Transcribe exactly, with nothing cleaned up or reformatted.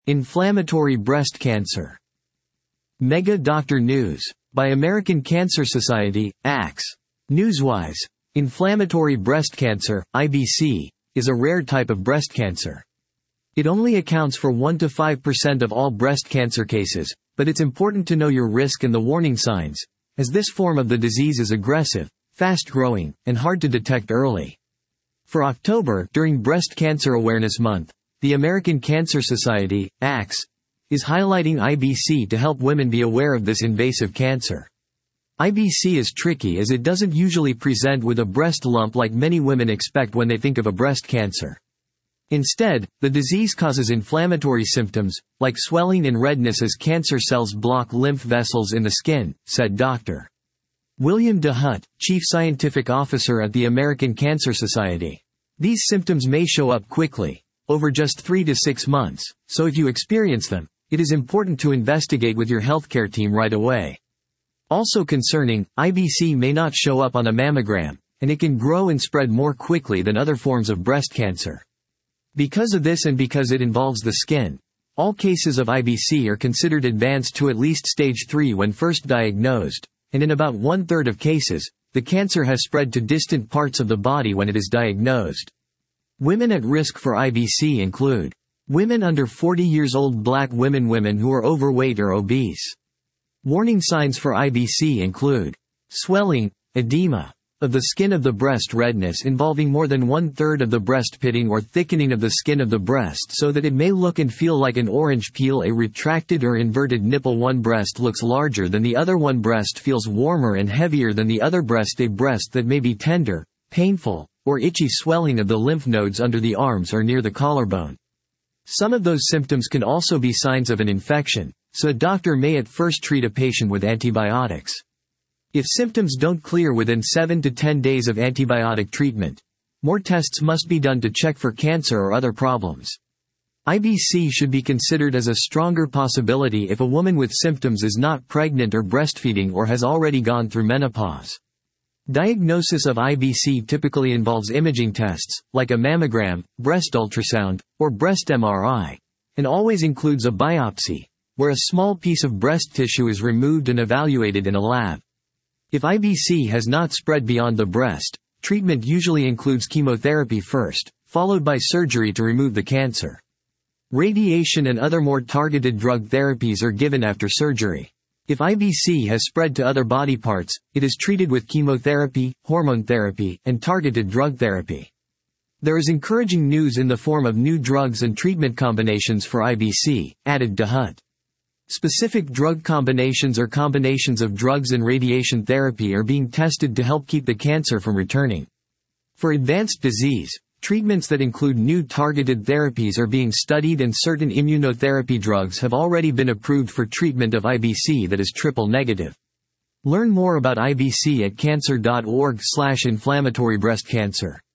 Inflammatory breast cancer. Mega Doctor News. By American Cancer Society, A C S. Newswise. Inflammatory breast cancer, I B C, is a rare type of breast cancer. It only accounts for one to five percent of all breast cancer cases, but it's important to know your risk and the warning signs, as this form of the disease is aggressive, fast-growing, and hard to detect early. For October, during Breast Cancer Awareness Month, the American Cancer Society, A C S, is highlighting I B C to help women be aware of this invasive cancer. I B C is tricky as it doesn't usually present with a breast lump like many women expect when they think of a breast cancer. Instead, the disease causes inflammatory symptoms, like swelling and redness as cancer cells block lymph vessels in the skin, said Doctor William DeHutt, Chief Scientific Officer at the American Cancer Society. These symptoms may show up quickly, over just three to six months, so if you experience them, it is important to investigate with your healthcare team right away. Also concerning, I B C may not show up on a mammogram, and it can grow and spread more quickly than other forms of breast cancer. Because of this and because it involves the skin, all cases of I B C are considered advanced to at least stage three when first diagnosed, and in about one-third of cases, the cancer has spread to distant parts of the body when it is diagnosed. Women at risk for I B C include women under forty years old, Black women, women who are overweight or obese. Warning signs for I B C include swelling, edema of the skin of the breast, redness involving more than one-third of the breast, pitting or thickening of the skin of the breast so that it may look and feel like an orange peel, a retracted or inverted nipple, one breast looks larger than the other, one breast feels warmer and heavier than the other breast, a breast that may be tender, painful, or itchy, swelling of the lymph nodes under the arms or near the collarbone. Some of those symptoms can also be signs of an infection, so a doctor may at first treat a patient with antibiotics. If symptoms don't clear within seven to ten days of antibiotic treatment, more tests must be done to check for cancer or other problems. I B C should be considered as a stronger possibility if a woman with symptoms is not pregnant or breastfeeding or has already gone through menopause. Diagnosis of I B C typically involves imaging tests, like a mammogram, breast ultrasound, or breast M R I, and always includes a biopsy, where a small piece of breast tissue is removed and evaluated in a lab. If I B C has not spread beyond the breast, treatment usually includes chemotherapy first, followed by surgery to remove the cancer. Radiation and other more targeted drug therapies are given after surgery. If I B C has spread to other body parts, it is treated with chemotherapy, hormone therapy, and targeted drug therapy. There is encouraging news in the form of new drugs and treatment combinations for I B C, added DeHutt. Specific drug combinations or combinations of drugs and radiation therapy are being tested to help keep the cancer from returning. For advanced disease, treatments that include new targeted therapies are being studied, and certain immunotherapy drugs have already been approved for treatment of I B C that is triple negative. Learn more about I B C at cancer dot org slash inflammatory breast cancer.